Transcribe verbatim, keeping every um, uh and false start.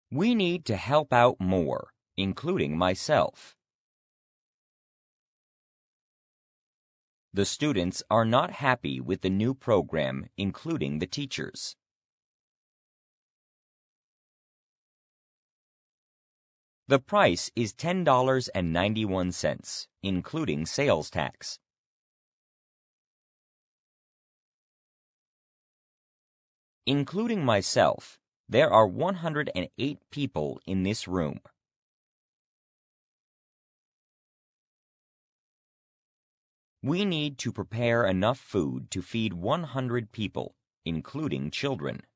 We need to help out more, including myself. The students are not happy with the new program, including the teachers. The price is ten dollars and ninety-one cents, including sales tax. Including myself, there are one hundred eight people in this room. We need to prepare enough food to feed one hundred people, including children.